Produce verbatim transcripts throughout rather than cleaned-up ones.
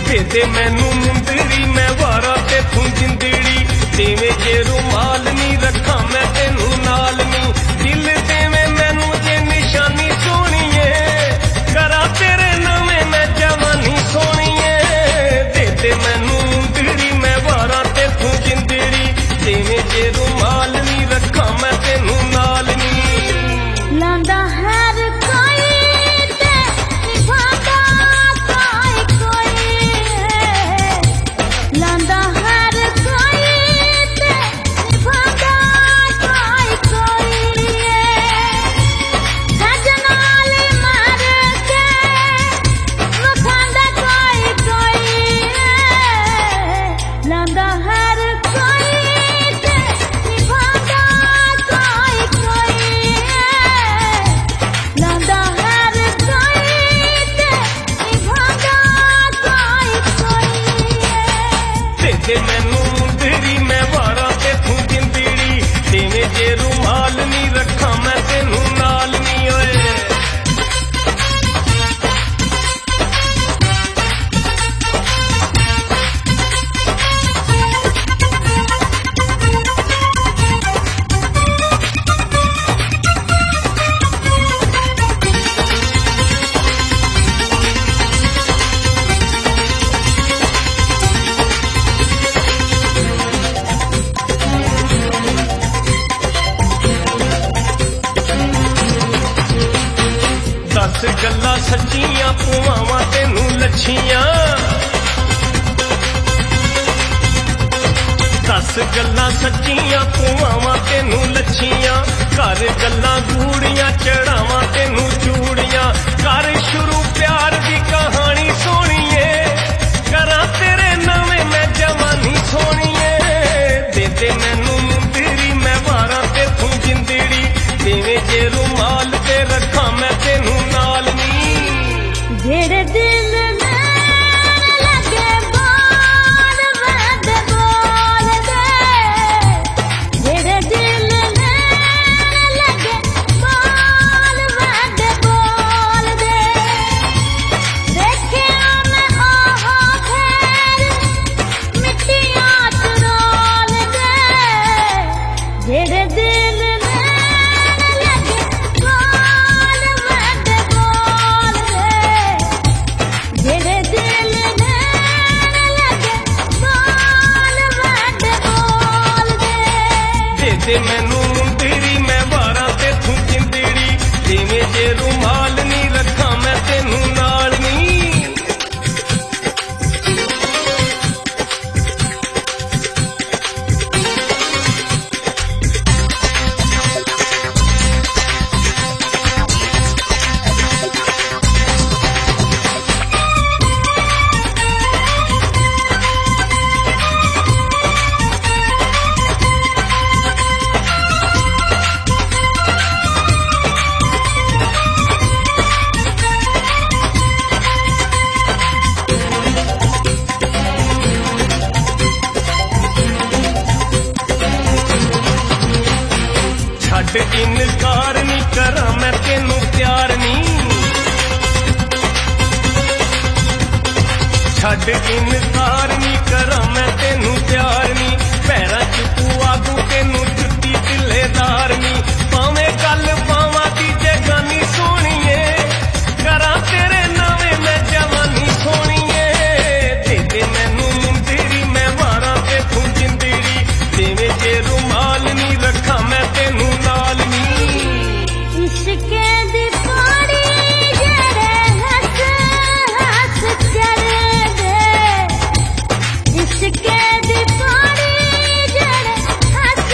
दे दे मैनू मुंदड़ी मैं वारा ते तू जिंदड़ी देवे जे रुमाल नी रखा मैं तेनू नाल नी दिल देवे मैनू जे निशानी सोहणीए करा तेरे नवे मैं जवानी सोहणीए दे दे मैनू मुंदड़ी मैं वारा ते तू जिंदड़ी देवे जे रुमाल नी रखा मैं तेनू नाल नी लांदा हर कोई ते निभांदा कोई कोई है लांदा हर कोई ते निभांदा कोई कोई है सजनाल मार के वखांदा कोई कोई है लांदा हर कोई ते निभांदा कोई कोई है लांदा हर कोई ते निभांदा कोई कोई है दे दे मैनू मुंदड़ी मैं वारा ते तू जिंदड़ी देवे जे रुमाल नी रखा मैं तेनू नाल नी ओए दस गल्लां सच्चियां पुआवां तेनू लच्छियां दस गल्लां सच्चियां पुआवां तेनू लच्छियां कर गल्लां गूड़ियां चढ़ावां तेनू चूड़ियां कर शुरू प्यार दी कहानी सोहणीए करा तेरे नवे मैं जवानी सोहणीए दे दे मैनू मुंदड़ी मैं वारा ते तू जिंदड़ी देवे जे रुमाल ते रखा मैं तेनू नाल नी जेड़े दिल में लगे बोल वंद बोल दे जेड़े दिल में लगे बोल वंद बोल दे देखे मैं ओहो फेर मिट्टियां च रोल दे जेड़े दिल में लगे बोल वंद बोल दे जेड़े दिल में लगे बोल वंद बोल दे दे दे मैनू मुंदड़ी मैं वारा ते तू जिंदड़ी देवे जे रुमाल नी रखा मैं तेनू नाल नी छड़ इनकार नी करा मैं तेनू प्यार नी छड़ इनकार नी करा मैं तेनू प्यार नी पैरां च पुआ दूं तेनू जुत्ती तिल्लेदार नी भावें गल पावां दी जगानी सोहणीए करा तेरे नवे मैं जवानी सोहणीए दे दे मैनू मुंदड़ी मैं वारा ते तू जिंदड़ी देवे जे रुमाल नी रखा मैं तेनू नाल नी इश्के दी पानी जेड़े हस हस चढ़ दे इश्के दी पानी जेड़े हस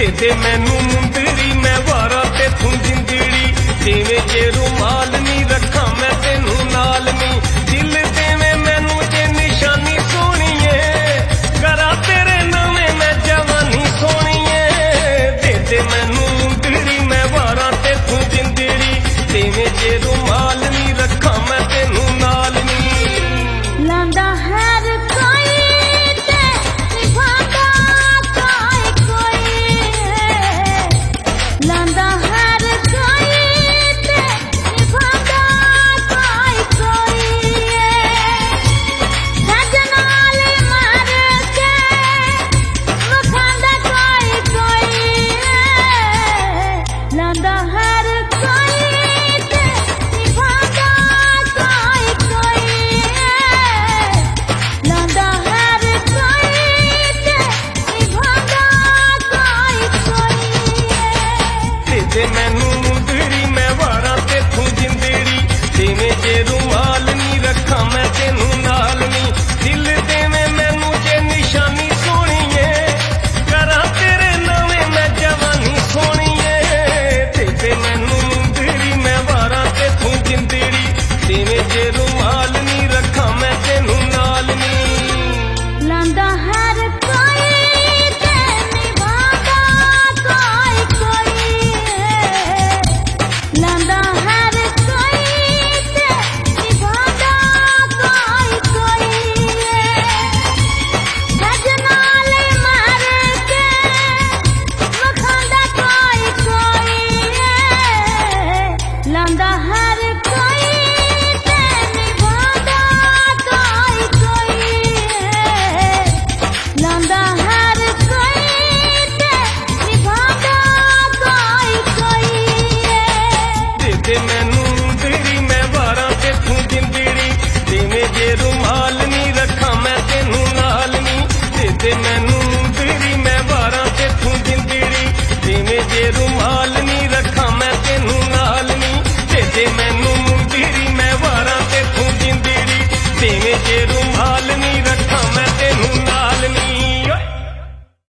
ਦੇ ਦੇ ਮੈਨੂੰ ਮੁੰਦਰੀ ਮੈਂ ਵਾਰਾਂ ਤੇ ਤੂੰ ਜਿੰਦੜੀ ਜਿਵੇਂ ਜੇ ਰੁਮਾਲ ਨੀ ਰੱਖਾਂ ਮੈਂ ਤੈਨੂੰ ਨਾਲ ਨੀ ਦਿਲ ਦੇਵੇਂ ਮੈਨੂੰ ਜੇ ਨਿਸ਼ਾਨੀ ਸੋਹਣੀਏ ਕਰਾਂ ਤੇਰੇ ਨਾਵੇਂ ਮੈਂ ਜਵਾਨੀ ਸੋਹਣੀਏ ਦੇ ਦੇ